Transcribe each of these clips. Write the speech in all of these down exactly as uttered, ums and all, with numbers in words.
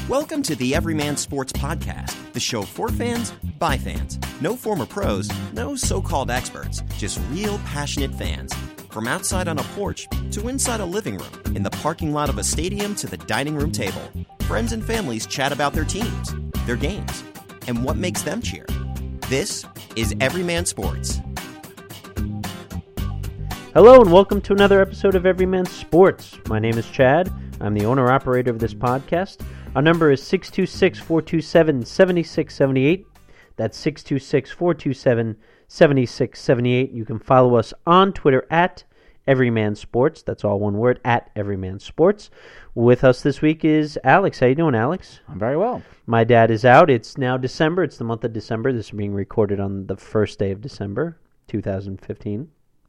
Welcome to the Everyman Sports Podcast, the show for fans, by fans. No former pros, no so-called experts, just real passionate fans. From outside on a porch to inside a living room, in the parking lot of a stadium to the dining room table, friends and families chat about their teams, their games, and what makes them cheer. This is Everyman Sports. Hello and welcome to another episode of Everyman Sports. My name is Chad. I'm the owner-operator of this podcast. Our number is six two six, four two seven, seven six seven eight. That's six two six, four two seven, seven six seven eight. You can follow us on Twitter at Everyman Sports. That's all one word, at Everyman Sports. With us this week is Alex. How you doing, Alex? I'm very well. My dad is out. It's now December. It's the month of December. This is being recorded on the first day of December, two thousand fifteen.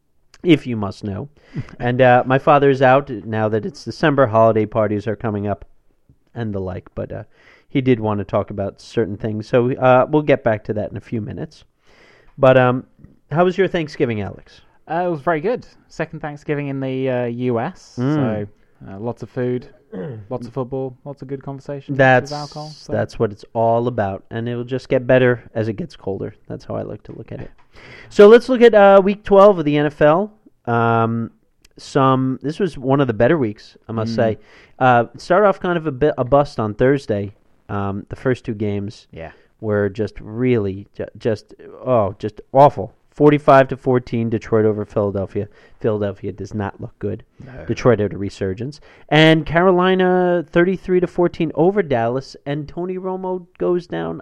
If you must know. And uh, my father is out now that it's December. Holiday parties are coming up and the like. But uh, he did want to talk about certain things. So uh, we'll get back to that in a few minutes. But um, how was your Thanksgiving, Alex? Uh, it was very good. Second Thanksgiving in the uh, U S. Mm. So uh, lots of food, lots of football, lots of good conversation. That's, lots of alcohol. So. That's what it's all about. And it will just get better as it gets colder. That's how I like to look at it. So let's look at uh, week twelve of the N F L. Um, some this was one of the better weeks, I must mm. say. Uh, started off kind of a bit a bust on Thursday. Um, the first two games yeah. were just really ju- just oh just awful. forty-five to fourteen, Detroit over Philadelphia. Philadelphia does not look good. No. Detroit had a resurgence, and Carolina thirty-three to fourteen over Dallas. And Tony Romo goes down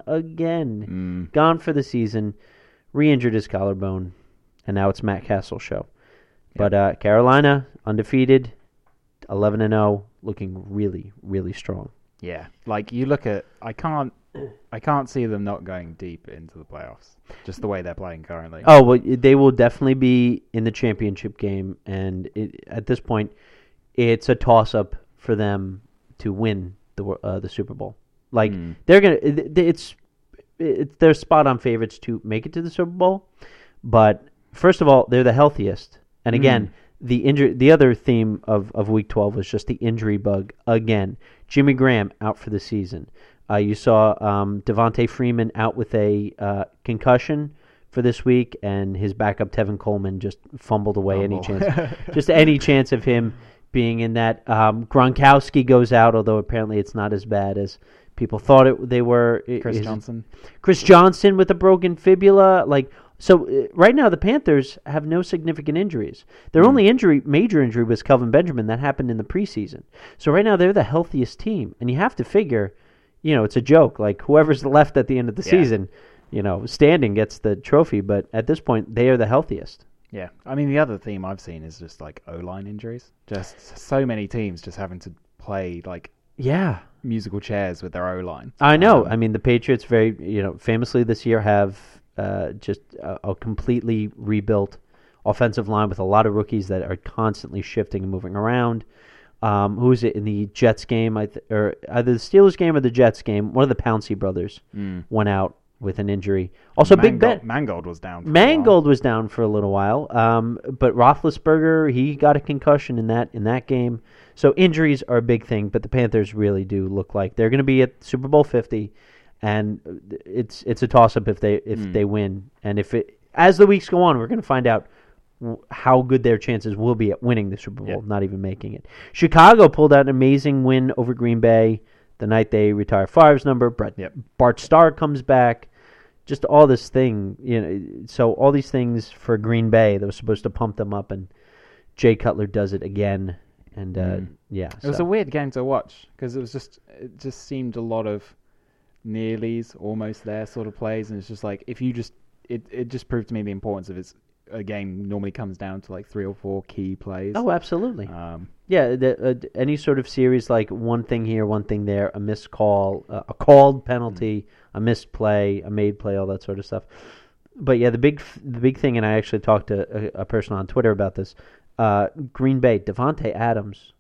again, mm. gone for the season. Re-injured his collarbone, and now it's Matt Castle's show. Yep. But uh, Carolina, undefeated, eleven and oh, looking really, really strong. Yeah, like you look at, I can't, I can't see them not going deep into the playoffs. Just the way they're playing currently. Oh, well, they will definitely be in the championship game, and it, at this point, it's a toss-up for them to win the uh, the Super Bowl. Like mm. they're gonna, it, it's. It's, they're spot-on favorites to make it to the Super Bowl, but first of all, they're the healthiest. And again, mm. the injury, the other theme of, of Week twelve was just the injury bug again. Jimmy Graham out for the season. Uh, you saw um, Devontae Freeman out with a uh, concussion for this week, and his backup Tevin Coleman just fumbled away Fumble. any chance, just any chance of him being in that. Um, Gronkowski goes out, although apparently it's not as bad as people thought it. They were Chris is, Johnson. Chris Johnson with a broken fibula. Like so, uh, right now the Panthers have no significant injuries. Their mm. only injury, major injury, was Kelvin Benjamin. That happened in the preseason. So right now they're the healthiest team, and you have to figure, you know, it's a joke. Like whoever's left at the end of the yeah. season, you know, standing gets the trophy. But at this point, they are the healthiest. Yeah, I mean the other theme I've seen is just like O-line injuries. Just so many teams just having to play like. Yeah. musical chairs with their O-line. I know. Um, I mean, the Patriots very, you know, famously this year have uh, just a, a completely rebuilt offensive line with a lot of rookies that are constantly shifting and moving around. Um, who was it in the Jets game? I th- or either the Steelers game or the Jets game? One of the Pouncey brothers mm. went out with an injury. Also, Mangold, Big Ben. Mangold was down. For Mangold was down for a little while. Um, but Roethlisberger, he got a concussion in that in that game. So injuries are a big thing, but the Panthers really do look like they're going to be at Super Bowl fifty, and it's it's a toss-up if they if mm. they win. And if it as the weeks go on, we're going to find out w- how good their chances will be at winning the Super Bowl, yep. not even making it. Chicago pulled out an amazing win over Green Bay the night they retire Favre's number. Brett, yep. Bart Starr comes back. Just all this thing, you know. So all these things for Green Bay that was supposed to pump them up, and Jay Cutler does it again. And uh, mm. yeah, it was so. a weird game to watch because it was just it just seemed a lot of nearlies, almost there sort of plays, and it's just like if you just it, it just proved to me the importance of it's a game normally comes down to like three or four key plays. Oh, absolutely. Um, yeah, the, uh, any sort of series like one thing here, one thing there, a missed call, uh, a called penalty, mm-hmm. a missed play, a made play, all that sort of stuff. But yeah, the big the big thing, and I actually talked to a, a person on Twitter about this. Uh, Green Bay, Devontae Adams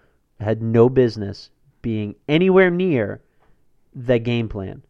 had no business being anywhere near the game plan.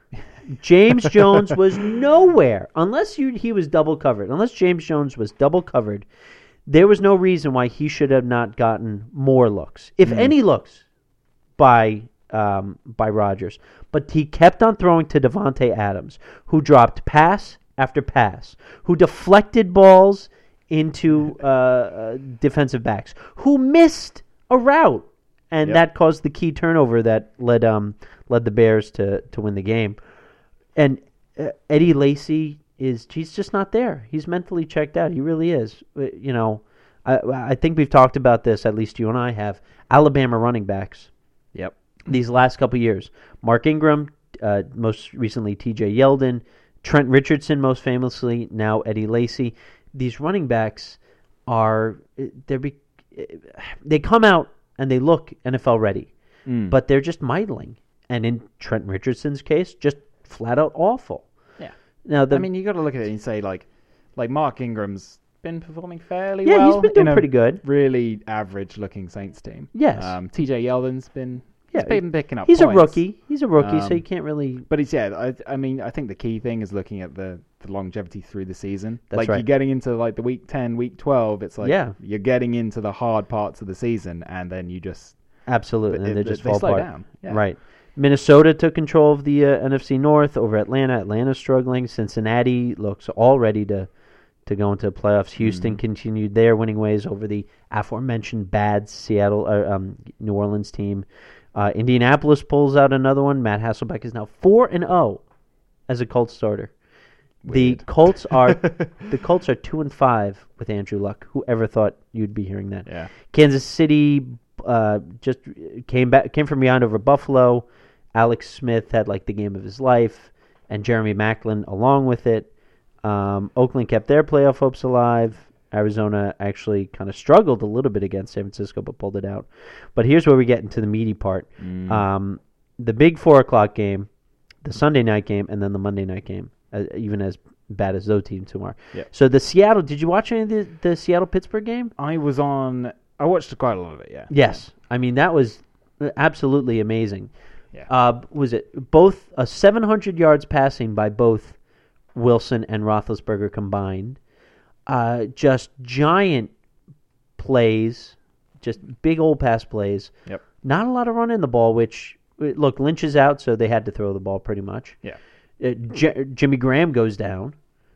James Jones was nowhere unless you, he was double covered. Unless James Jones was double covered, there was no reason why he should have not gotten more looks, if mm. any looks, by um, by Rodgers. But he kept on throwing to Devontae Adams, who dropped pass after pass, who deflected balls into uh, uh, defensive backs, who missed a route. And Yep. that caused the key turnover that led um led the Bears to, to win the game. And uh, Eddie Lacy is he's just not there. He's mentally checked out. He really is. Uh, You know, I I think we've talked about this. At least you and I have. Alabama running backs Yep. these last couple years. Mark Ingram, uh, most recently T J Yeldon, Trent Richardson, most famously now Eddie Lacy. These running backs are they be they come out and they look N F L ready, Mm. but they're just middling. And in Trent Richardson's case, just flat out awful. Yeah. Now, the, I mean, you got to look at it and say like, like Mark Ingram's been performing fairly yeah, well. he's been doing in a pretty good. Really average-looking Saints team. Yes. Um, T J Yeldon's been Yeah, he's been picking up. He's points. a rookie. He's a rookie, so Um, you can't really. But it's yeah. I, I mean, I think the key thing is looking at the, the longevity through the season. That's like right. you're getting into like the week ten, week twelve. It's like Yeah. you're getting into the hard parts of the season, and then you just Absolutely, They- and they they- just they fall slow apart. down, yeah. Right. Minnesota took control of the uh, N F C North over Atlanta. Atlanta's struggling. Cincinnati looks all ready to to go into the playoffs. Houston Mm-hmm. continued their winning ways over the aforementioned bad Seattle, uh, um, New Orleans team. Uh, Indianapolis pulls out another one. Matt Hasselbeck is now four and zero as a Colts starter. The Weird. Colts are the Colts are two and five with Andrew Luck. Whoever thought you'd be hearing that? yeah. Kansas City uh, just came back, came from behind over Buffalo. Alex Smith had like the game of his life, and Jeremy Maclin along with it. Um, Oakland kept their playoff hopes alive. Arizona actually kind of struggled a little bit against San Francisco, but pulled it out. But here's where we get into the meaty part: Mm. um, the big four o'clock game, the Sunday night game, and then the Monday night game. Uh, even as bad as those teams two are. Yeah. So the Seattle. Did you watch any of the, the Seattle Pittsburgh game? I was on. I watched quite a lot of it. Yeah. Yes, I mean that was absolutely amazing. Yeah. Uh, was it both uh, seven hundred yards passing by both Wilson and Roethlisberger combined? Uh, just giant plays, just big old pass plays. Yep. Not a lot of running the ball. Which look, Lynch is out, so they had to throw the ball pretty much. Yeah. Uh, J- Jimmy Graham goes down.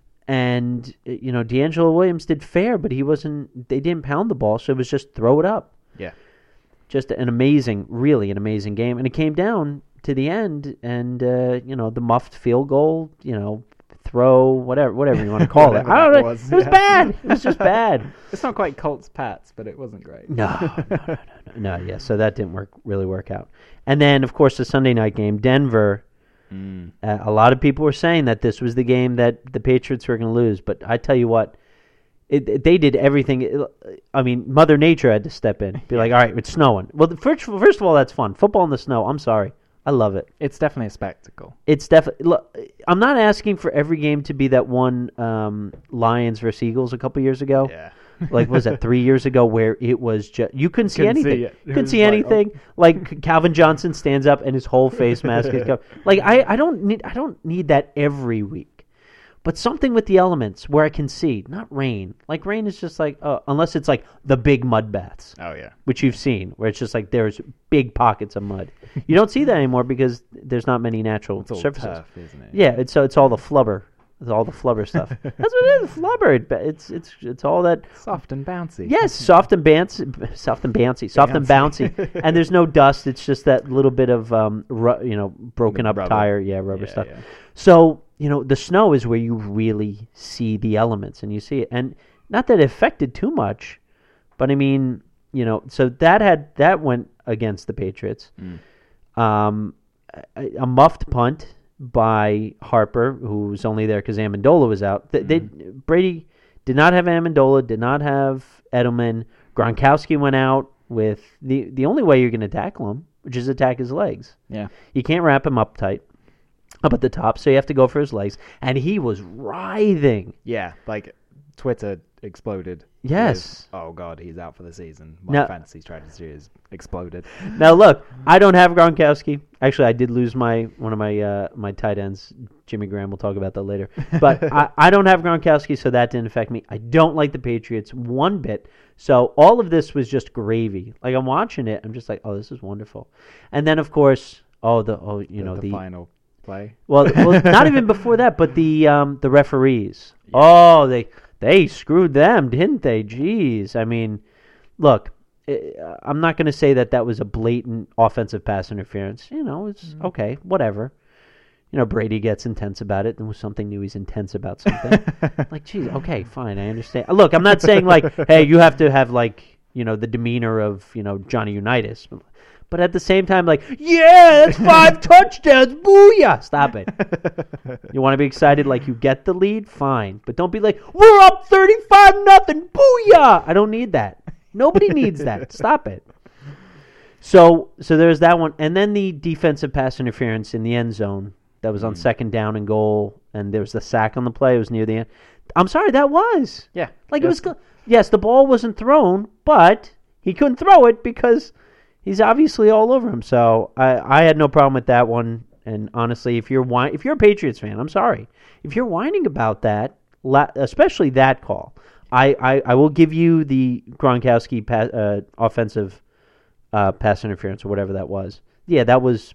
And, uh, you know, D'Angelo Williams did fair, but he wasn't, they didn't pound the ball, so it was just throw it up. Yeah. Just an amazing, really an amazing game. And it came down to the end, and, uh, you know, the muffed field goal, you know, throw, whatever whatever you want to call it. Whatever I don't that know. was, it was yeah. bad. It was just bad. It's not quite Colts Pats, but it wasn't great. No, no, no, no, no, no, yeah, so that didn't work really work out. And then, of course, the Sunday night game, Denver. Mm. Uh, a lot of people were saying that this was the game that the Patriots were going to lose, but I tell you what, it, it- they did everything. It- I mean, Mother Nature had to step in, be like, "All right, it's snowing." Well, the first, first of all, that's fun. Football in the snow. I'm sorry, I love it. It's definitely a spectacle. It's definitely. Look, I'm not asking for every game to be that one um, Lions versus Eagles a couple years ago. Yeah. Like, was that three years ago where it was just you couldn't see Couldn't see anything. it. It Couldn't was see like, anything. Like Calvin Johnson stands up and his whole face mask is covered. Like I, I don't need I don't need that every week. But something with the elements where I can see, not rain. Like rain is just like uh, unless it's like the big mud baths, Oh yeah. which you've seen, where it's just like there's big pockets of mud. You don't see that anymore because there's not many natural It's all surfaces. tough, isn't it? Yeah, it's so it's all the flubber. It's all the flubber stuff. That's what it is, flubber. It, it's it's it's all that. Soft and bouncy. Yes, soft and bouncy, soft and bouncy, soft and bouncy, and there's no dust. It's just that little bit of um, ru- you know, broken The up rubber. tire, yeah, rubber Yeah, stuff. yeah. So you know, the snow is where you really see the elements, and you see it, and not that it affected too much, but I mean, you know, so that had that went against the Patriots. Mm. Um, a, a muffed punt by Harper, who was only there because Amendola was out. They, they Brady did not have Amendola, did not have Edelman. Gronkowski went out with the the only way you're going to tackle him, which is attack his legs. Yeah. You can't wrap him up tight, up at the top, so you have to go for his legs. And he was writhing. Yeah. Like Twitter exploded. Yes. With, oh God, he's out for the season. My Now- fantasy strategy has exploded. Now look, I don't have Gronkowski. Actually, I did lose my one of my uh, my tight ends, Jimmy Graham. We'll talk about that later. But I, I don't have Gronkowski, so that didn't affect me. I don't like the Patriots one bit. So all of this was just gravy. Like I'm watching it, I'm just like, oh, this is wonderful. And then of course, oh the oh you the, know the, the final play. well, well not even before that, but the um the referees. Yeah. Oh, they they screwed them, didn't they? Jeez, I mean, look. I'm not going to say that that was a blatant offensive pass interference. You know, it's mm-hmm. okay, whatever. You know, Brady gets intense about it. There was something new. He's intense about something. Like, geez, okay, fine, I understand. Look, I'm not saying like, hey, you have to have like, you know, the demeanor of, you know, Johnny Unitas. But at the same time, like, yeah, that's five touchdowns, booyah! Stop it. You want to be excited like you get the lead? Fine. But don't be like, we're up thirty-five nothing, booyah! I don't need that. Nobody needs that. Stop it. So so there's that one. And then the defensive pass interference in the end zone that was on mm. second down and goal, and there was the sack on the play. It was near the end. I'm sorry, that was. Yeah. Like yes. it was. Yes, the ball wasn't thrown, but he couldn't throw it because he's obviously all over him. So I, I had no problem with that one. And honestly, if you're whine, if you're a Patriots fan, I'm sorry. If you're whining about that, especially that call, I, I, I will give you the Gronkowski pass, uh, offensive uh, pass interference or whatever that was. Yeah, that was.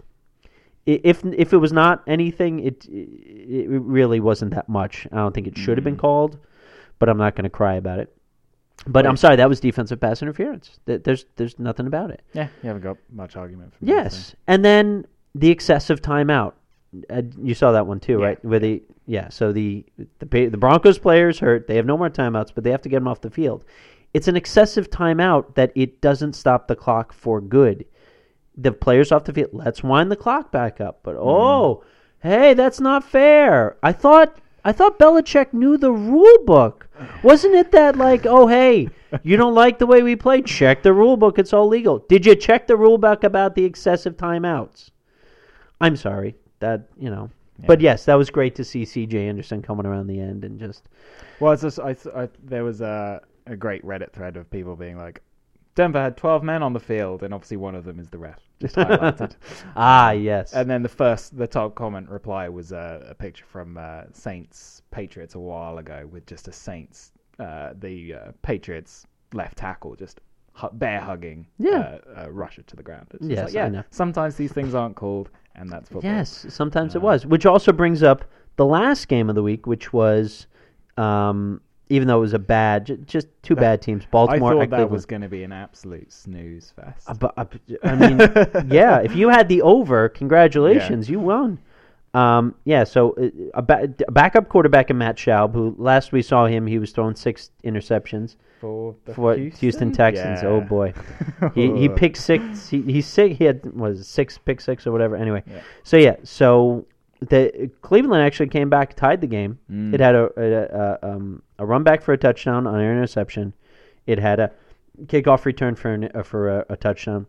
If if it was not anything, it it really wasn't that much. I don't think it should have been called, but I'm not going to cry about it. But right. I'm sorry, that was defensive pass interference. There's there's nothing about it. Yeah, you haven't got much argument for Yes, and then the excessive timeout. Uh, you saw that one too, yeah. right? Where the yeah, so the the the Broncos players hurt. They have no more timeouts, but they have to get them off the field. It's an excessive timeout that it doesn't stop the clock for good. The players off the field. Let's wind the clock back up. But oh, mm. hey, that's not fair. I thought I thought Belichick knew the rule book. Wasn't it that like, oh hey, you don't like the way we play? Check the rule book. It's all legal. Did you check the rule book about the excessive timeouts? I'm sorry. That, you know. Yeah. But yes, that was great to see C J Anderson coming around the end and just. Well, it's just, I, I, there was a, a great Reddit thread of people being like, Denver had twelve men on the field, and obviously one of them is the ref. Just highlighted. ah, yes. And then the first, the top comment reply was uh, a picture from uh, Saints Patriots a while ago with just a Saints, uh, the uh, Patriots left tackle just hu- bear hugging yeah. uh, uh, Russia to the ground. It's yes, like, yeah, I know. Sometimes these things aren't called, and that's football. Yes, sometimes uh, it was. Which also brings up the last game of the week, which was. Um, Even though it was a bad, j- just two bad teams, Baltimore. I thought and that Cleveland. was going to be an absolute snooze fest. Uh, but, uh, I mean, yeah, if you had the over, congratulations, yeah. you won. Um, yeah, so uh, a, ba- a backup quarterback in Matt Schaub, who last we saw him, he was throwing six interceptions for the for Houston, Houston Texans. Yeah. Oh boy, he he picked six. He he sick. He had was it, six pick six or whatever. Anyway, yeah. so yeah, so. The Cleveland actually came back, tied the game. Mm. It had a a, a, um, a run back for a touchdown on an interception. It had a kickoff return for an, uh, for a, a touchdown.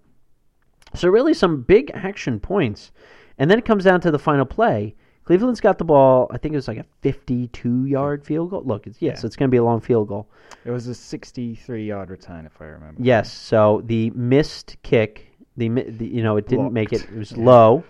So really, some big action points, and then it comes down to the final play. Cleveland's got the ball. I think it was like a fifty-two yard field goal. Look, it's, yes, yeah. it's going to be a long field goal. It was a sixty-three yard return, if I remember. Yes. So the missed kick, the, the you know, it didn't Blocked. make it. It was yeah. low.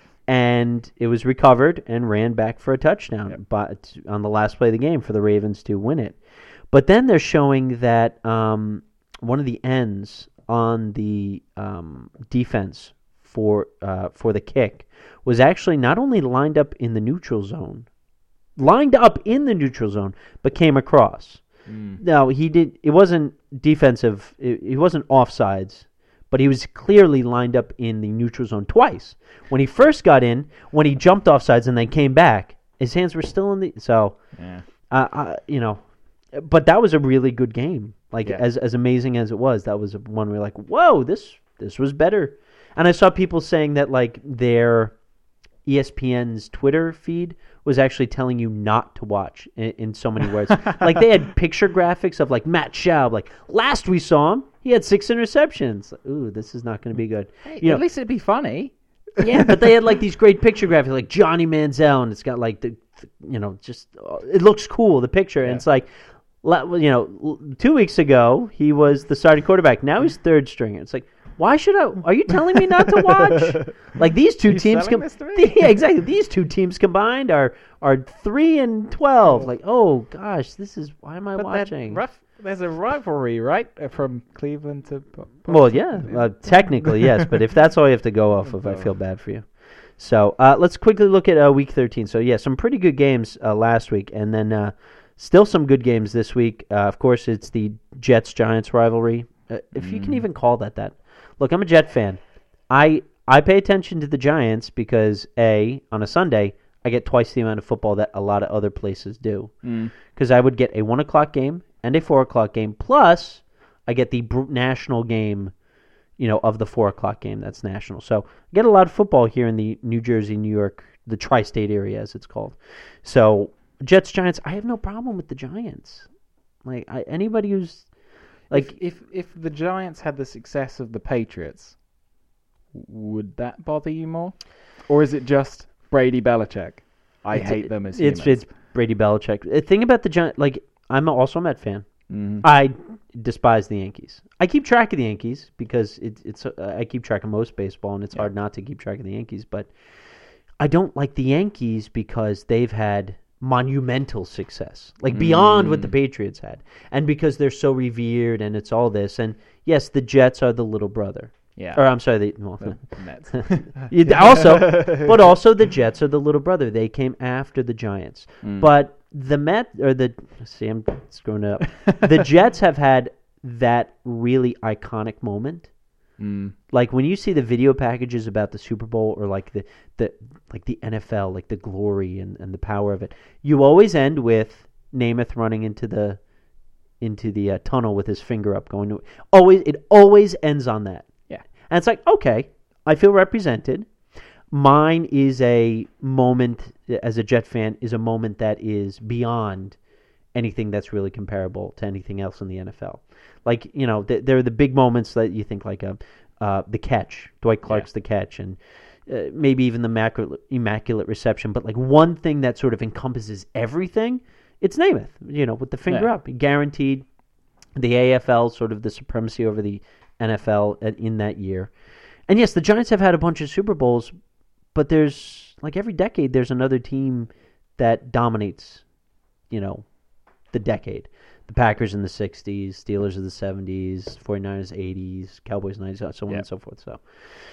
And it was recovered and ran back for a touchdown yep. but on the last play of the game for the Ravens to win it. But then they're showing that um, one of the ends on the um, defense for uh, for the kick was actually not only lined up in the neutral zone, lined up in the neutral zone, but came across. Mm. Now he did. It wasn't defensive. It, it wasn't offsides. But he was clearly lined up in the neutral zone twice. When he first got in, when he jumped offsides and then came back, his hands were still in the so. Yeah. Uh, uh, you know, but that was a really good game. Like yeah. as as amazing as it was, that was one where like, whoa, this this was better. And I saw people saying that like their E S P N's Twitter feed was actually telling you not to watch in, in so many words. Like they had picture graphics of like Matt Schaub. Like last we saw him, he had six interceptions. Ooh, this is not going to be good. Hey, you at know, least it'd be funny. Yeah, but they had like these great picture graphics, like Johnny Manziel, and it's got like the, you know, just uh, it looks cool the picture, yeah. and it's like, You know, two weeks ago he was the starting quarterback. Now he's third stringer. It's like, why should I? Are you telling me not to watch? Like these two Are you teams, selling com- this to me? yeah, exactly. These two teams combined are are three and twelve. Like, oh gosh, this is why am I But watching? rough, there's a rivalry, right, uh, from Cleveland to. Bo- Well, yeah, uh, technically yes, but if that's all you have to go off of, I feel bad for you. So uh, let's quickly look at uh, week thirteen. So yeah, some pretty good games uh, last week, and then uh, still some good games this week. Uh, of course, it's the Jets-Giants rivalry, uh, if you can even call that that. Look, I'm a Jet fan. I I pay attention to the Giants because A, on a Sunday, I get twice the amount of football that a lot of other places do. Because I would get a one o'clock game and a four o'clock game, plus I get the br- national game, you know, of the four o'clock game that's national. So I get a lot of football here in the New Jersey, New York, the tri-state area as it's called. So Jets, Giants, I have no problem with the Giants. Like I, anybody who's like if, if if the Giants had the success of the Patriots, would that bother you more, or is it just Brady Belichick? I it's, hate them as it's humans. it's Brady Belichick. The thing about the Giants, like I'm also a Met fan. Mm-hmm. I despise the Yankees. I keep track of the Yankees because it, it's uh, I keep track of most baseball, and it's Yeah. hard not to keep track of the Yankees. But I don't like the Yankees because they've had monumental success, like beyond Mm. what the Patriots had, and because they're so revered, and it's all this. And yes, the Jets are the little brother. Yeah. Or I'm sorry, the, well, The Mets. You- also, but also the Jets are the little brother. They came after the Giants. Mm. But the Met or the see, I'm screwing it up. The Jets have had that really iconic moment. Mm. Like when you see the video packages about the Super Bowl or like the, the like the N F L, like the glory and, and the power of it, you always end with Namath running into the into the uh, tunnel with his finger up, going to always. It always ends on that. Yeah. And it's like, okay, I feel represented. Mine is a moment, as a Jet fan, is a moment that is beyond anything that's really comparable to anything else in the N F L. Like, you know, th- there are the big moments that you think like a, uh, the catch, Dwight Clark's Yeah. the catch, and uh, maybe even the immaculate, immaculate reception. But like one thing that sort of encompasses everything, it's Namath, you know, with the finger Yeah. up. Guaranteed the A F L, sort of the supremacy over the N F L in that year. And yes, the Giants have had a bunch of Super Bowls, but there's, like every decade, there's another team that dominates, you know, the decade. The Packers in the sixties, Steelers in the seventies, 49ers eighties, Cowboys nineties, so on Yeah. and so forth. So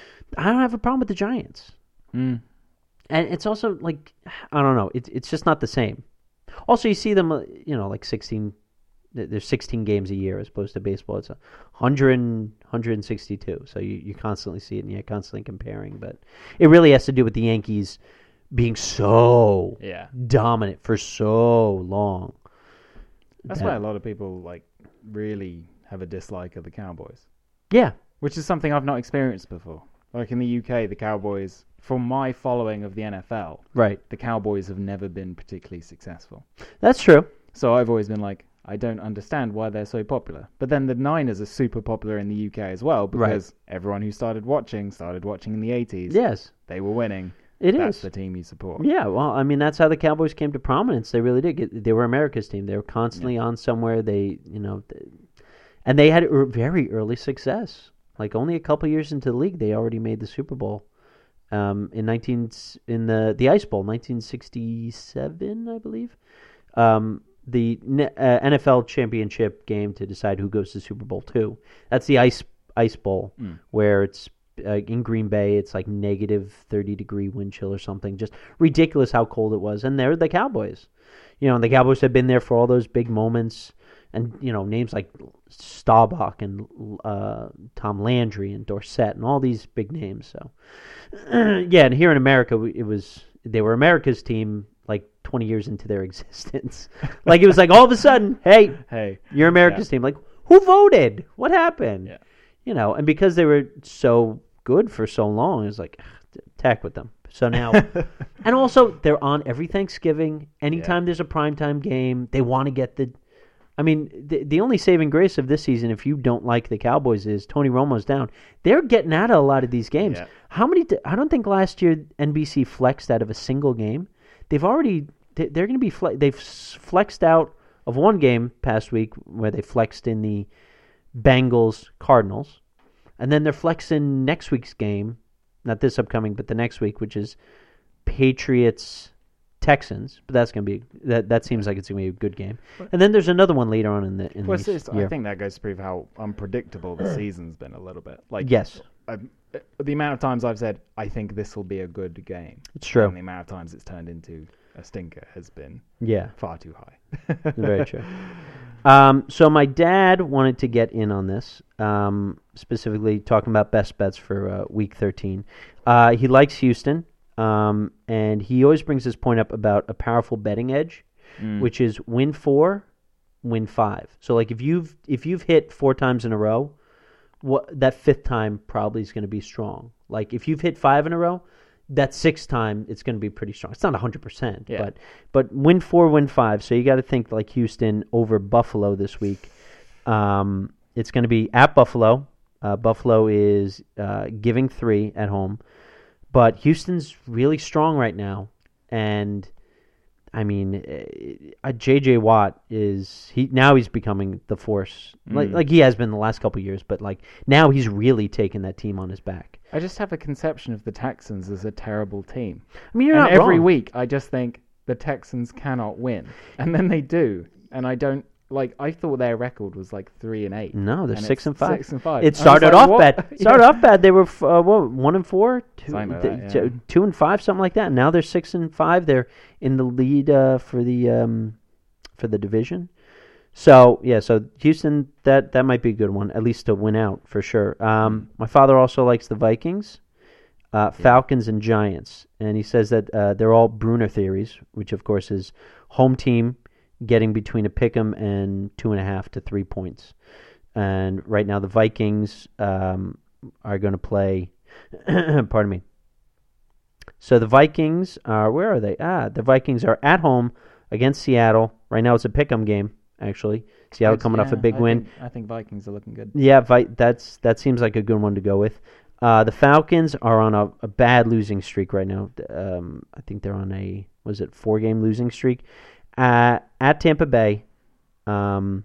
I don't have a problem with the Giants. Mm. And it's also like, I don't know, it's it's just not the same. Also, you see them, uh, you know, like sixteen, there's sixteen games a year as opposed to baseball. It's a one hundred, one hundred sixty-two. So you, you constantly see it and you're constantly comparing. But it really has to do with the Yankees being so Yeah. dominant for so long. That's that- why a lot of people like really have a dislike of the Cowboys, Yeah. which is something I've not experienced before. Like in the U K, the Cowboys, from my following of the N F L, Right. the Cowboys have never been particularly successful. That's true. So I've always been like, I don't understand why they're so popular. But then the Niners are super popular in the U K as well because everyone who started watching started watching in the eighties. Yes. They were winning. It That's is. the team you support. Yeah, well, I mean, that's how the Cowboys came to prominence. They really did. Get, they were America's team. They were constantly on somewhere. They, you know, they, and they had er, very early success. Like only a couple years into the league, they already made the Super Bowl. Um, in nineteen in the the Ice Bowl, nineteen sixty-seven, I believe. Um, the uh, N F L championship game to decide who goes to Super Bowl two. That's the Ice Ice Bowl, Mm. where it's uh, in Green Bay. It's like negative thirty degree wind chill or something. Just ridiculous how cold it was. And they're the Cowboys. You know, and the Cowboys have been there for all those big moments. And, you know, names like Staubach and uh, Tom Landry and Dorsett and all these big names. So, yeah, and here in America, we- it was they were America's team like twenty years into their existence. Like, it was like all of a sudden, hey, Hey. you're America's team. Like, who voted? What happened? Yeah. You know, and because they were so good for so long, it's like, attack with them. So now, and also they're on every Thanksgiving. Anytime there's a primetime game, they want to get the. I mean, the the only saving grace of this season, if you don't like the Cowboys, is Tony Romo's down. They're getting out of a lot of these games. Yeah. How many? I don't think last year N B C flexed out of a single game. They've already. They're going to be. Fle- they've flexed out of one game past week where they flexed in the Bengals Cardinals, and then they're flexing next week's game, not this upcoming, but the next week, which is Patriots Texans. But that's gonna be that. That seems like it's gonna be a good game. And then there's another one later on in the in Well, the it's, year. I think that goes to prove how unpredictable the season's been a little bit. Like Yes. I, the amount of times I've said I think this will be a good game. It's true. And the amount of times it's turned into a stinker has been Yeah. far too high. Very true. Um, so my dad wanted to get in on this, um, specifically talking about best bets for uh, Week thirteen. Uh, he likes Houston, um, and he always brings this point up about a powerful betting edge, Mm. which is win four, win five. So like if you've if you've hit four times in a row, what that fifth time probably is going to be strong. Like if you've hit five in a row, that sixth time it's going to be pretty strong. It's not one hundred percent, Yeah. but but win four, win five. So you got to think like Houston over Buffalo this week. Um, it's going to be at Buffalo. Uh, Buffalo is uh, giving three at home, but Houston's really strong right now. And I mean, uh, J J Watt is he now he's becoming the force like Mm. like he has been the last couple of years, but like now he's really taken that team on his back. I just have a conception of the Texans as a terrible team. I mean, you're and not every wrong. week I just think the Texans cannot win. And then they do. And I don't like I thought their record was like three and eight. No, they're and six it's and five. Six and five. It I was started like, off what? bad. Yeah. Started off bad. They were f- uh, what one and four, two, Something like th- that, t- yeah. two and five, something like that. And now they're six and five. They're in the lead uh, for the um, for the division. So yeah, so Houston, that that might be a good one, at least to win out for sure. Um, my father also likes the Vikings, uh, Falcons, and Giants, and he says that uh, they're all Bruner theories, which of course is home team getting between a pick'em and two and a half to three points. And right now the Vikings um, are going to play. pardon me. So the Vikings are where are they? Ah, the Vikings are at home against Seattle. Right now it's a pick'em game. Actually, Seattle I'd- coming off a yeah, big I win. Think, I think Vikings are looking good. Yeah, Vi- that's that seems like a good one to go with. Uh, the Falcons are on a, a bad losing streak right now. Um, I think they're on a was it four game losing streak. Uh, at Tampa Bay, um,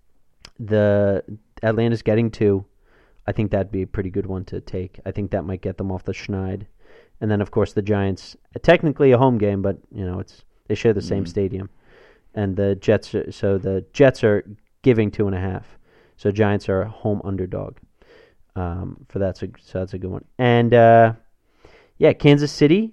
the Atlanta's getting two. I think that'd be a pretty good one to take. I think that might get them off the schneid. And then of course the Giants, technically a home game, but you know it's they share the same Mm. stadium. And the Jets, are, so the Jets are giving two and a half. So Giants are a home underdog. Um, for that, so, so that's a good one. And uh, yeah, Kansas City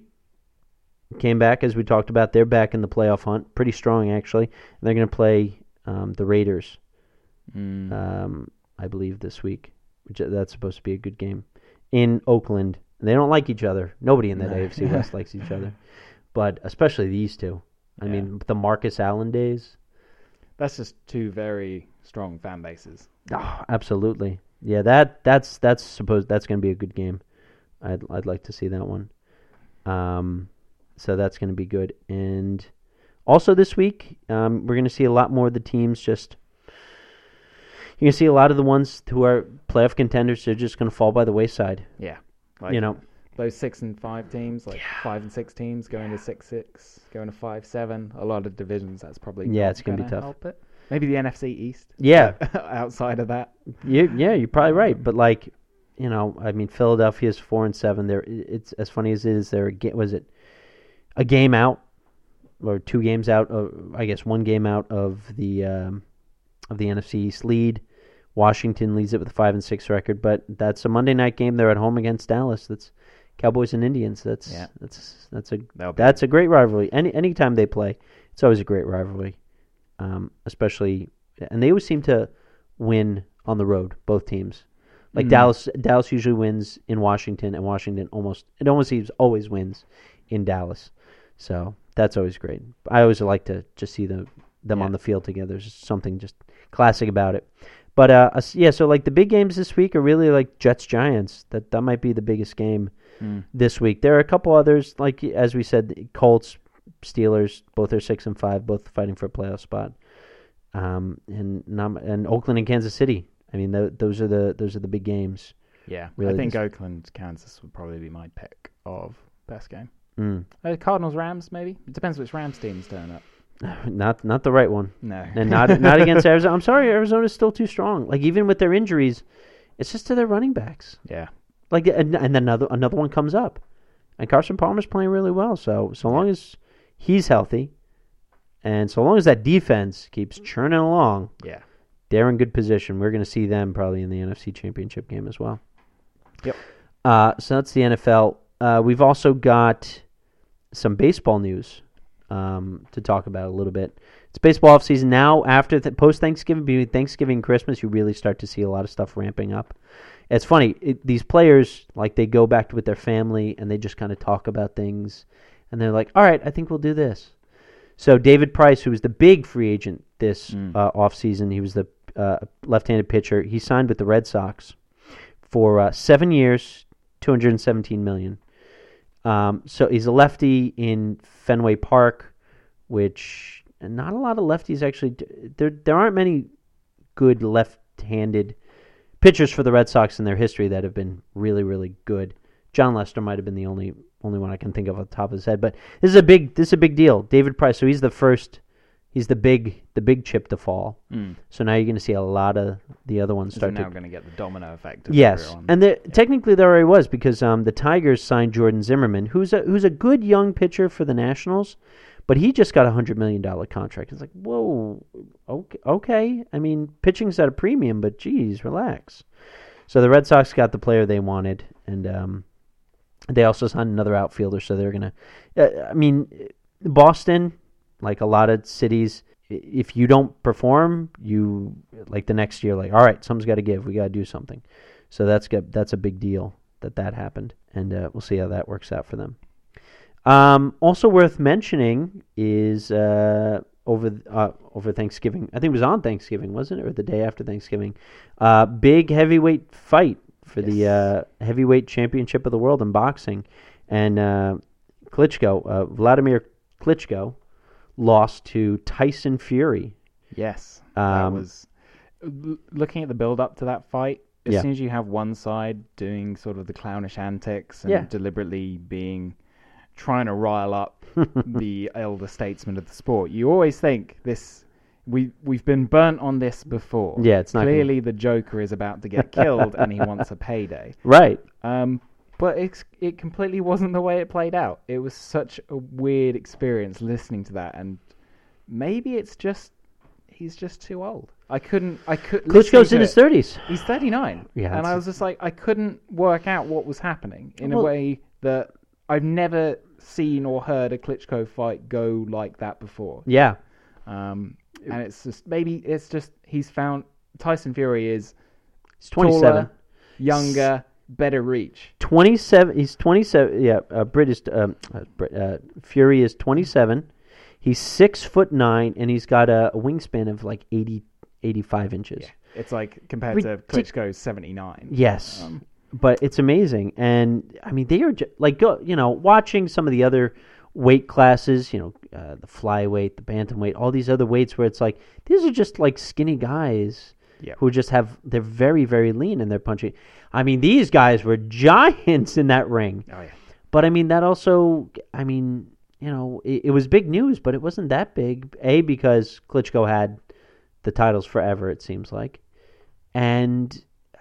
came back as we talked about. They're back in the playoff hunt, pretty strong actually. And they're going to play um, the Raiders, Mm. um, I believe, this week. Which that's supposed to be a good game in Oakland. They don't like each other. Nobody in that No. A F C West likes each other, but especially these two. I Yeah. mean, the Marcus Allen days. That's just two very strong fan bases. Oh, absolutely. Yeah, that that's that's supposed that's going to be a good game. I'd I'd like to see that one. Um, so that's going to be good. And also this week, um, we're going to see a lot more of the teams just. You're going to see a lot of the ones who are playoff contenders. They're just going to fall by the wayside. Yeah. Like You know, those six and five teams, like five and six teams, going to six six, going to five seven. A lot of divisions. That's probably Yeah, not it's gonna be gonna tough. Help it. Maybe the N F C East. Yeah. but outside of that, You, yeah, you're probably right. But like, you know, I mean, Philadelphia's four and seven. They're it's as funny as it is. They're a ga- was it a game out or two games out? Of, I guess one game out of the um, of the N F C East lead. Washington leads it with a five and six record, but that's a Monday night game. They're at home against Dallas. That's Cowboys and Indians. That's Yeah. that's that's a That'll be that's a great rivalry. Any anytime they play, it's always a great rivalry. Um, especially, and they always seem to win on the road. Both teams, like Mm. Dallas. Dallas usually wins in Washington, and Washington almost it almost seems always wins in Dallas. So that's always great. I always like to just see them them Yeah. on the field together. There's just something just classic about it. But uh, us- yeah, so like the big games this week are really like Jets Giants. That that might be the biggest game Mm. this week. There are a couple others, like as we said, the Colts, Steelers, both are six and five, both fighting for a playoff spot. Um, and not, and Oakland and Kansas City. I mean, th- those are the those are the big games. Yeah, Really I think this- Oakland, Kansas would probably be my pick of best game. Mm. Uh, Cardinals, Rams, maybe. It depends which Rams teams turn up. Not not the right one. No. And not not against Arizona. I'm sorry, Arizona's still too strong. Like, even with their injuries, it's just to their running backs. Yeah. Like, and, and then another another one comes up. And Carson Palmer's playing really well. So so long as he's healthy, and so long as that defense keeps churning along, Yeah. they're in good position. We're going to see them probably in the N F C Championship game as well. Yep. Uh, so that's the N F L. Uh, we've also got some baseball news um, to talk about a little bit. It's baseball offseason now. After the, post-Thanksgiving, between Thanksgiving and Christmas, you really start to see a lot of stuff ramping up. It's funny. It, these players, like, they go back with their family and they just kind of talk about things. And they're like, all right, I think we'll do this. So David Price, who was the big free agent this mm. uh, offseason, he was the uh, left-handed pitcher. He signed with the Red Sox for uh, seven years, two hundred seventeen million dollars. Um, so he's a lefty in Fenway Park, which not a lot of lefties actually. There, there aren't many good left-handed pitchers for the Red Sox in their history that have been really, really good. John Lester might have been the only only one I can think of off the top of his head, but this is a big this is a big deal. David Price, so he's the first, he's the big the big chip to fall. Mm. So now you're going to see a lot of the other ones start. They're now to, going to get the domino effect. Of yes, everyone. and there, yeah. technically there already was because um, the Tigers signed Jordan Zimmerman, who's a who's a good young pitcher for the Nationals, but he just got a hundred million dollar contract. It's like, whoa, okay, okay. I mean, pitching's at a premium, but geez, relax. So the Red Sox got the player they wanted, and um, they also signed another outfielder. So they're gonna. Uh, I mean, Boston, like a lot of cities, if you don't perform, you like the next year, like, all right, something's got to give. We got to do something. So that's good. That's a big deal that that happened, and uh, we'll see how that works out for them. Um, also worth mentioning is uh, over uh, over Thanksgiving. I think it was on Thanksgiving, wasn't it, or the day after Thanksgiving? Uh, big heavyweight fight for yes. the uh, heavyweight championship of the world in boxing, and uh, Klitschko, uh, Vladimir Klitschko, lost to Tyson Fury. Yes, um, that was l- looking at the build up to that fight. As yeah. soon as you have one side doing sort of the clownish antics and yeah. deliberately being trying to rile up the elder statesman of the sport, you always think this. We we've been burnt on this before. Yeah, it's not clearly gonna... the Joker is about to get killed and he wants a payday. Right. Um, but it's, it completely wasn't the way it played out. It was such a weird experience listening to that, and maybe it's just he's just too old. I couldn't. I could. Klitschko's in his thirties. He's thirty-nine. Yeah, and I was just like, I couldn't work out what was happening in well, a way that I've never seen or heard a Klitschko fight go like that before. Yeah. Um, and it's just maybe it's just he's found Tyson Fury is he's twenty-seven, taller, younger, better reach. twenty-seven. He's twenty-seven. Yeah, uh, British um, uh, Fury is twenty-seven. He's six foot nine, and he's got a, a wingspan of like eighty, eighty-five inches. Yeah. It's like compared Ridic- to Klitschko's seventy-nine. Yes, um, but it's amazing, and I mean they are ju- like go, you know watching some of the other weight classes, you know, uh, the flyweight, the bantamweight, all these other weights where it's like these are just like skinny guys yep. who just have they're very very lean and they're punching. I mean these guys were giants in that ring. Oh yeah. But I mean that also, I mean you know it, it was big news, but it wasn't that big. A because Klitschko had the titles forever, it seems like, and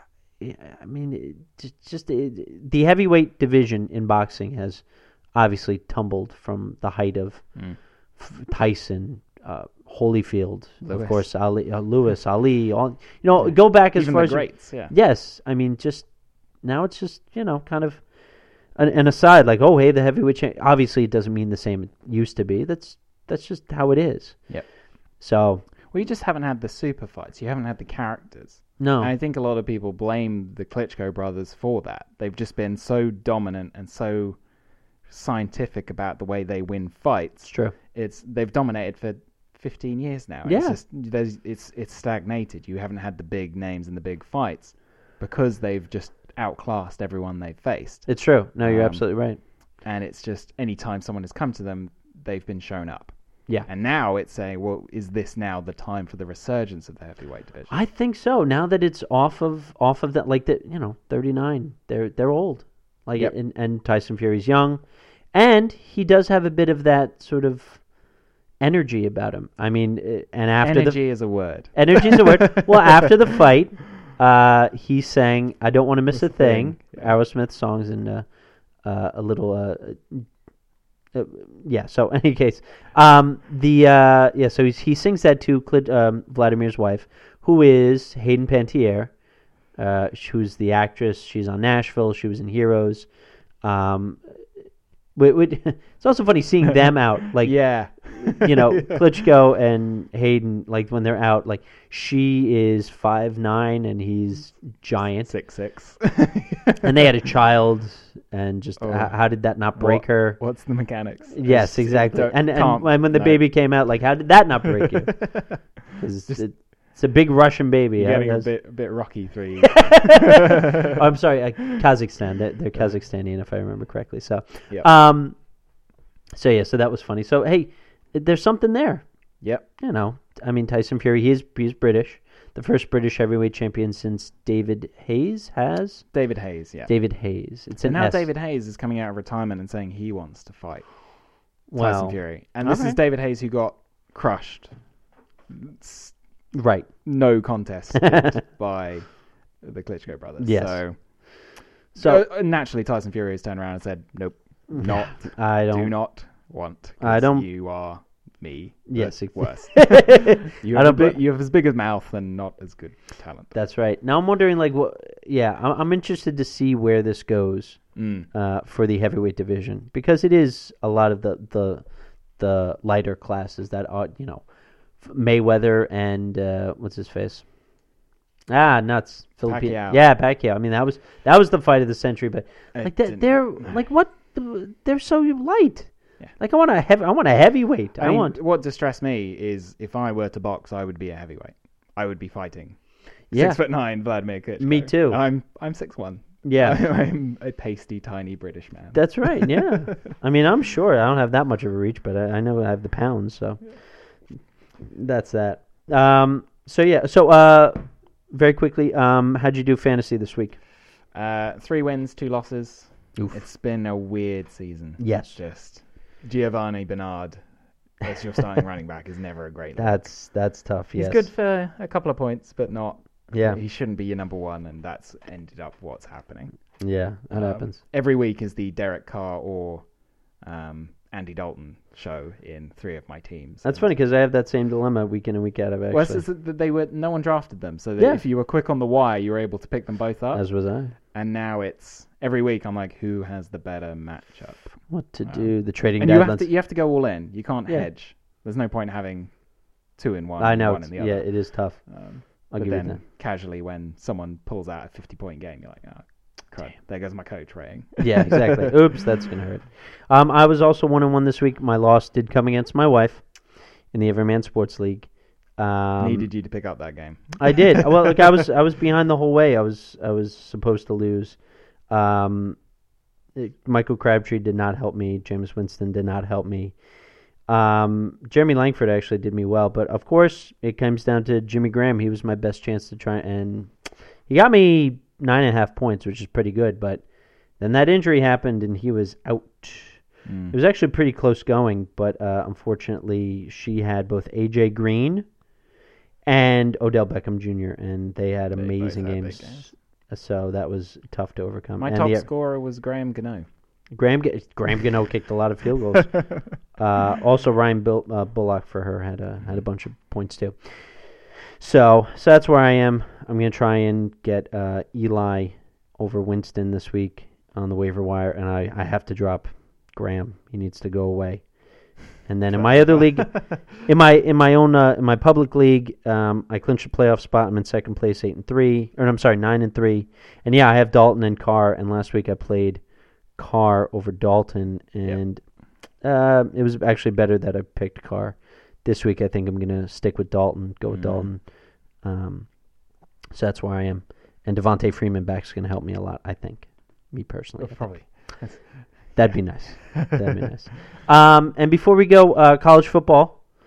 I mean it, just, just it, the heavyweight division in boxing has obviously tumbled from the height of mm. Tyson, uh, Holyfield, Lewis. Of course, Ali, uh, Lewis, Ali. All you know, yeah. go back as Even far the as greats. Yeah. Yes, I mean, just now it's just you know kind of an, an aside, like oh hey, the heavyweight. Cha-. Obviously, it doesn't mean the same it used to be. That's that's just how it is. Yep. So well, you just haven't had the super fights. You haven't had the characters. No. And I think a lot of people blame the Klitschko brothers for that. They've just been so dominant and so scientific about the way they win fights. It's true. It's they've dominated for fifteen years now. Yeah. It's just there's it's it's stagnated. You haven't had the big names in the big fights because they've just outclassed everyone they've faced. It's true. No, you're um, absolutely right. And it's just anytime someone has come to them, they've been shown up. Yeah. And now it's saying, well, is this now the time for the resurgence of the heavyweight division? I think so. Now that it's off of off of that, like the you know, thirty-nine. They're they're old. Like yep. and, and Tyson Fury's young, and he does have a bit of that sort of energy about him. I mean, uh, and after Energy the is a word. energy is a word. Well, after the fight, uh, he sang "I Don't Want to Miss a Thing, Thing," yeah. Aerosmith songs, and uh, uh, a little. Uh, uh, yeah. So, in any case, um, the uh, yeah. So he's, he sings that to Cl- um, Vladimir's wife, who is Hayden Panettiere, uh, who's the actress. She's on Nashville. She was in Heroes. Um, we, we, it's also funny seeing them out, like yeah. you know, Klitschko and Hayden, like when they're out, like she is five nine and he's giant, Six six. and they had a child, and just Oh. h- how did that not break What- her? What's the mechanics? Yes, It's- exactly. don't- And and can't- when when the no. baby came out, like how did that not break you? 'Cause Just- it, it's a big Russian baby. You're How getting a does- bit, a bit rocky three. oh, I'm sorry, uh, Kazakhstan. They're, they're Kazakhstanian, if I remember correctly. So, Yep. um, so yeah, so that was funny. So hey, there's something there. Yep. You know, I mean, Tyson Fury, he is he's British, the first British heavyweight champion since David Hayes has. David Hayes, yeah. David Hayes. It's and an now S. David Hayes is coming out of retirement and saying he wants to fight Wow. Tyson Fury. And this Okay. is David Hayes who got crushed. It's Right. no contest by the Klitschko brothers. Yes. So, So uh, naturally, Tyson Fury has turned around and said, nope, not, I don't. do not want. I 'cause don't- You are me. Yes, but ex- worse. You I have, a don't big, bl- you have as big a mouth and not as good talent. That's right. Now I'm wondering, like, what? Yeah, I'm, I'm interested to see where this goes Mm. uh, for the heavyweight division, because it is a lot of the the the lighter classes that are, you know, Mayweather and uh, what's his face? Ah, nuts. Philippine. Pacquiao. Yeah, Pacquiao. I mean, that was that was the fight of the century. But It like, they, didn't- they're no. like what? They're so light. Yeah. Like I want a heavy. I want a heavyweight. I, I mean, want. what distressed me is if I were to box, I would be a heavyweight. I would be fighting. Yeah. Six foot nine, Vladimir Klitschko. Me too. And I'm I'm six one. Yeah. I'm a pasty, tiny British man. That's right. Yeah. I mean, I'm sure I don't have that much of a reach, but I, I know I have the pounds, so that's that. Um. So yeah. So uh, very quickly. Um. How'd you do fantasy this week? Uh, three wins, two losses. Oof. It's been a weird season. Yes. Just Giovanni Bernard as your starting running back is never a great look. That's that's tough. He's yes. good for a couple of points, but not. Yeah. He shouldn't be your number one, and that's ended up what's happening. Yeah. That Um, happens. Every week is the Derek Carr or um, Andy Dalton show in three of my teams. That's And- funny because I have that same dilemma week in and week out. Of actually, Well, it's just that they were no one drafted them, so that Yeah. if you were quick on the wire, you were able to pick them both up. as was I. And now it's every week. I'm like, who has the better matchup? What to Um, do? The trading And you have guidelines. to you have to go all in. You can't Yeah. hedge. There's no point having two in one. I know. One in It's, the yeah, other. it is tough. Um, I'll but give you then that. casually, when someone pulls out a fifty point game, you're like, oh, crud, there goes my coach rating. Yeah, exactly. Oops, that's gonna hurt. Um, I was also one and one this week. My loss did come against my wife in the Everyman Sports League. Um, Needed you to pick up that game. I did. Well, look, I was I was behind the whole way. I was I was supposed to lose. Um, it- Michael Crabtree did not help me. James Winston did not help me. Um, Jeremy Langford actually did me well, but of course it comes down to Jimmy Graham. He was my best chance to try, and he got me nine and a half points, which is pretty good. But then that injury happened, and he was out. Mm. It was actually pretty close going, but uh, unfortunately, she had both A J Green and Odell Beckham Junior, and they had They both amazing had big games. games. So that was tough to overcome. My and top the- scorer was Graham Gano. Graham Graham Gano kicked a lot of field goals. Uh, also, Ryan Bill, uh, Bullock for her had a had a bunch of points too. So so that's where I am. I'm gonna try and get uh, Eli over Winston this week on the waiver wire, and I, I have to drop Graham. He needs to go away. And then in my other league, in my in my own uh, in my public league, um, I clinched a playoff spot. I'm in second place, eight and three, or I'm sorry, nine and three. And yeah, I have Dalton and Carr. And last week I played Carr over Dalton, and yep. uh, it was actually better that I picked Carr. This week I think I'm gonna stick with Dalton, go with mm. Dalton. Um, so that's where I am. And Devontae Freeman back's gonna help me a lot. I think, me personally, Oh, probably. That'd be nice. That'd be nice. Um, and before we go, uh, college football.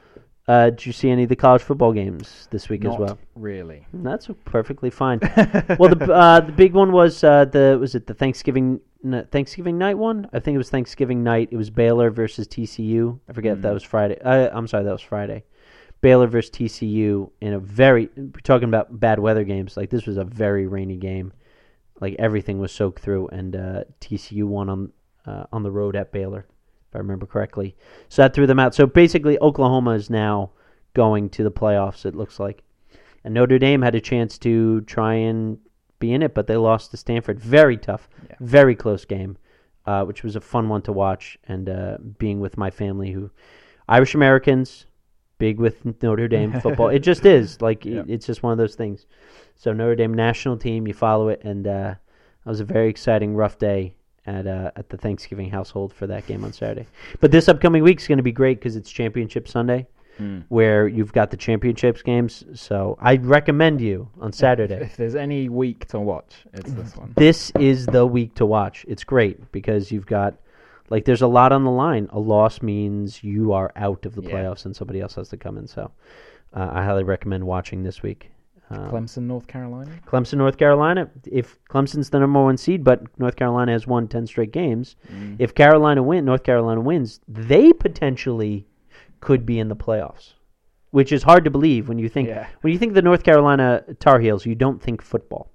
Uh, did you see any of the college football games this week Not as well? really. That's perfectly fine. Well, the uh, the big one was uh, the was it the Thanksgiving Thanksgiving night one? I think it was Thanksgiving night. It was Baylor versus T C U. I forget mm. if that was Friday. Uh, I'm sorry, that was Friday. Baylor versus T C U in a very. We're talking about bad weather games. Like this was a very rainy game. Like everything was soaked through, and uh, T C U won on uh, on the road at Baylor, if I remember correctly. So that threw them out. So basically, Oklahoma is now going to the playoffs, it looks like. And Notre Dame had a chance to try and be in it, but they lost to Stanford. Very tough, yeah. very close game, uh, which was a fun one to watch. And uh, being with my family, who Irish Americans, big with Notre Dame football. It just is. Like yeah. it, it's just one of those things. So Notre Dame national team, you follow it, and uh, it was a very exciting, rough day at uh, at the Thanksgiving household for that game on Saturday. But this upcoming week is going to be great because it's Championship Sunday, mm. where you've got the championships games. So I recommend you on Saturday. If, if there's any week to watch, it's this one. This is the week to watch. It's great because you've got, like, there's a lot on the line. A loss means you are out of the yeah. playoffs and somebody else has to come in. So uh, I highly recommend watching this week. Um, Clemson, North Carolina? Clemson, North Carolina. If Clemson's the number one seed, but North Carolina has won ten straight games, mm. if Carolina win, North Carolina wins, they potentially could be in the playoffs, which is hard to believe when you think yeah. when you think the North Carolina Tar Heels, you don't think football.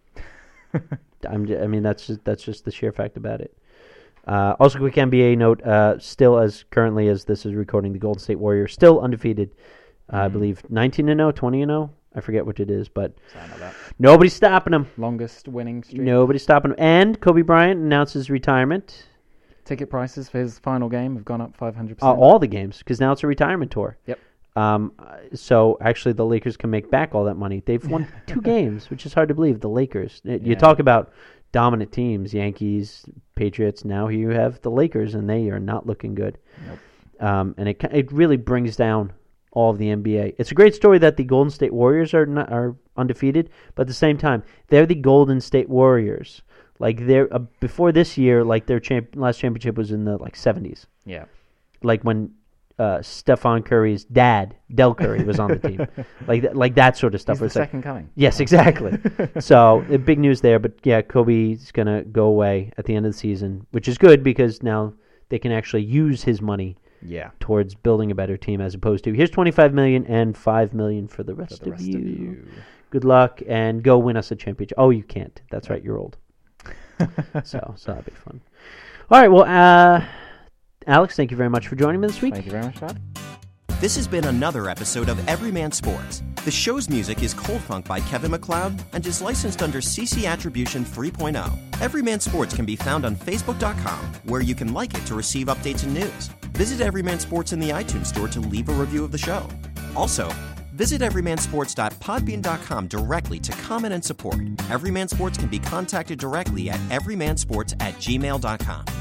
I'm, I mean, that's just, that's just the sheer fact about it. Uh, also, quick N B A note: uh, still, as currently as this is recording, the Golden State Warriors still undefeated. Uh, mm. I believe nineteen and zero, twenty and zero. I forget what it is, but nobody's stopping him. Longest winning streak. Nobody's stopping him. And Kobe Bryant announces retirement. Ticket prices for his final game have gone up five hundred percent. Uh, all the games, because now it's a retirement tour. Yep. Um. So actually, the Lakers can make back all that money. They've won two games, which is hard to believe. The Lakers. You yeah. talk about dominant teams, Yankees, Patriots. Now here you have the Lakers, and they are not looking good. Nope. Um. And it it really brings down all of the N B A. It's a great story that the Golden State Warriors are not, are undefeated, but at the same time, they're the Golden State Warriors. Like they're uh, before this year, like their champ, last championship was in the like seventies. Yeah, like when uh, Stephon Curry's dad, Del Curry, was on the team, like th- like that sort of stuff. He's the it's second like, coming. Yes, exactly. So uh, big news there, but yeah, Kobe's gonna go away at the end of the season, which is good because now they can actually use his money. Yeah, towards building a better team as opposed to here's twenty-five million dollars and five million dollars for the rest, for the of, rest you. of you. Good luck and go win us a championship. Oh, you can't. That's right. You're old. so, so that'll be fun. All right. Well, uh, Alex, thank you very much for joining me this week. Thank you very much, Todd. This has been another episode of Everyman Sports. The show's music is Cold Funk by Kevin MacLeod and is licensed under C C Attribution three point oh. Everyman Sports can be found on Facebook dot com, where you can like it to receive updates and news. Visit Everyman Sports in the iTunes Store to leave a review of the show. Also, visit everyman sports dot podbean dot com directly to comment and support. Everyman Sports can be contacted directly at everymansports at gmail dot com.